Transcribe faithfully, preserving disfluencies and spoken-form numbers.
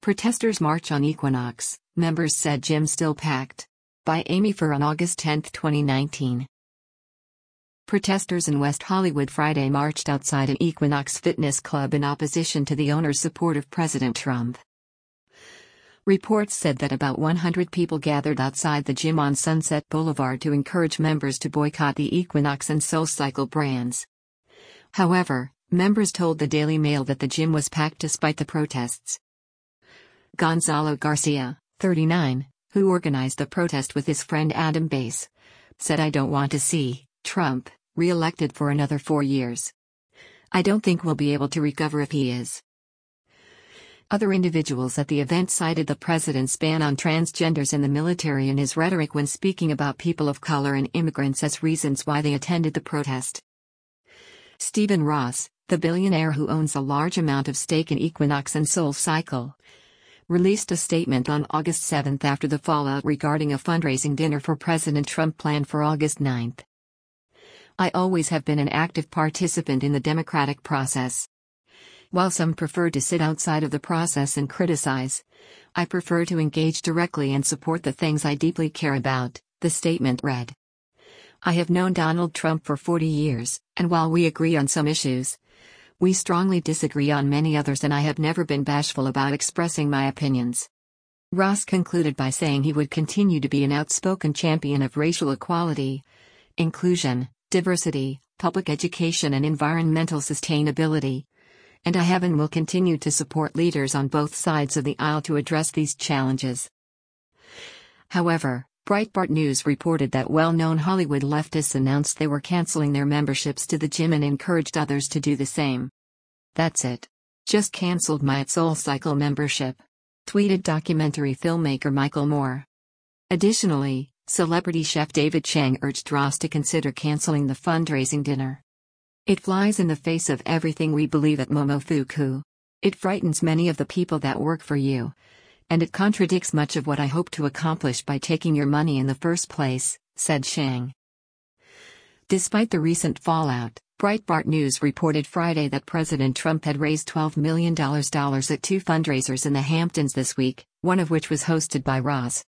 Protesters march on equinox, members said gym still packed. By Amy Furr on August tenth, twenty nineteen. Protesters in West Hollywood Friday marched outside an Equinox Fitness Club in opposition to the owner's support of President Trump. Reports said that about one hundred people gathered outside the gym on Sunset Boulevard to encourage members to boycott the Equinox and SoulCycle brands. However, members told the Daily Mail that the gym was packed despite the protests. Gonzalo Garcia, thirty-nine, who organized the protest with his friend Adam Bass, said, "I don't want to see Trump re-elected for another four years. I don't think we'll be able to recover if he is." Other individuals at the event cited the president's ban on transgenders in the military and his rhetoric when speaking about people of color and immigrants as reasons why they attended the protest. Stephen Ross, the billionaire who owns a large amount of stake in Equinox and SoulCycle, released a statement on August seventh after the fallout regarding a fundraising dinner for President Trump planned for August ninth. "I always have been an active participant in the democratic process. While some prefer to sit outside of the process and criticize, I prefer to engage directly and support the things I deeply care about," the statement read. "I have known Donald Trump for forty years, and while we agree on some issues, we strongly disagree on many others, and I have never been bashful about expressing my opinions." Ross concluded by saying he would continue to be an outspoken champion of racial equality, inclusion, diversity, public education and environmental sustainability, "and I have and will continue to support leaders on both sides of the aisle to address these challenges." However, Breitbart News reported that well-known Hollywood leftists announced they were canceling their memberships to the gym and encouraged others to do the same. "That's it. Just canceled my SoulCycle membership," tweeted documentary filmmaker Michael Moore. Additionally, celebrity chef David Chang urged Ross to consider canceling the fundraising dinner. "It flies in the face of everything we believe at Momofuku. It frightens many of the people that work for you. And it contradicts much of what I hope to accomplish by taking your money in the first place," said Chang. Despite the recent fallout, Breitbart News reported Friday that President Trump had raised twelve million dollars at two fundraisers in the Hamptons this week, one of which was hosted by Ross.